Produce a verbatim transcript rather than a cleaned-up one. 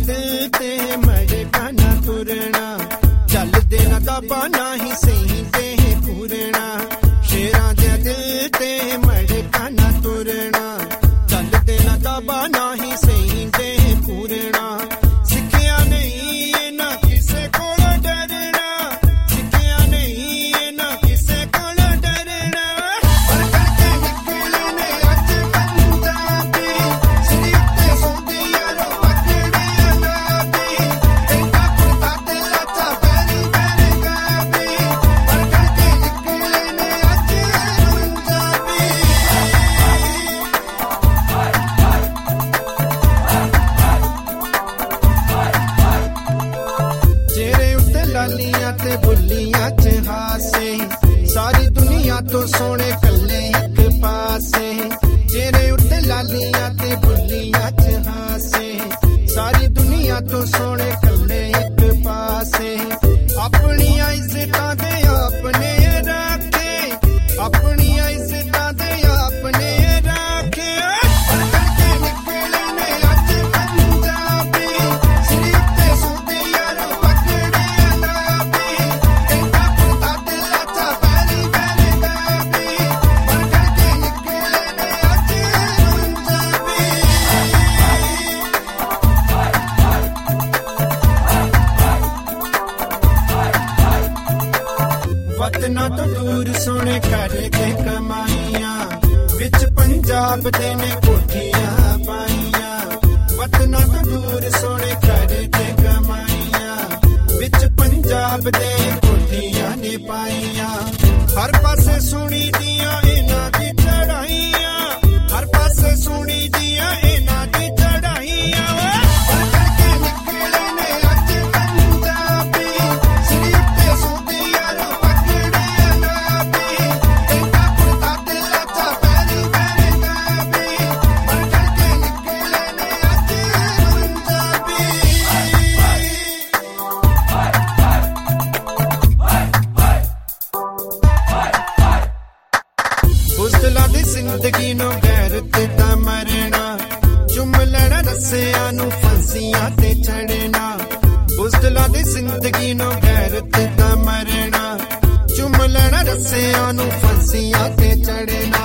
दिल ते मड़का ना तुरना चलदे ना दाबा ना ही सही ते पूरना शेरां दे दिल ते मड़का ना तुरना चलदे ना दाबा ना ही सही ते पूरना सिखिया नहीं ना किसे कोल डरना सिखिया नहीं ना किसे कोल डरना पर करके निकले ने अज पंजाबी सिरी उत्ते सोंदी यारो पकड़े अलाबी तेरा कुर्ता ते लाचा पैरी पैरी गाबी पर करके निकले ने अज पंजाबी चेहरे उत्ते लालियां ते बुल्लियां च हासे सारी दुनिया तो सोने कल्ले एक पासे चेहरे उत्ते लालियां ते बुल्लियां च हासे सारी दुनिया तो सोने कल्ले एक पासे अपनी इज्जतां दे अपने रखे अपनी इज्जतां दे अपने रखे पर करके निकले ने अज पंजाबी सिरी उत्ते सोंदी यारो पकड़े अलाबी तेरा कुर्ता ते लाचा पैरी पैरी गाबी पर करके निकले ने अज पंजाबी वतना तो दूर सोने करके कमाइयां विच पंजाब दे ने कोठियां पाइयां वतना तो दूर सोने करके कमाइयां विच पंजाब दे कोठियां ने पाइयां हर पासे सुनी दियां इना दी चढ़ाइयां हर पासे सुनी दियां इना दी चढ़ाइयां पर करके निकले ने अज पंजाबी सिरी उत्ते सोंदी यारो पकड़े अलाबी तेरा कुर्ता ते लाचा पैरी पैरी गाबी पर करके निकले ने अज पंजाबी बुज़दिलां दी जिंदगी नो गैरत दा मरना चुम लेना रस्सियां नू फांसियां ते चढ़ना बुज़दिलां दी जिंदगी नो गैरत दा मरना चुम लेना रस्सियां नू फांसियां ते चढ़ना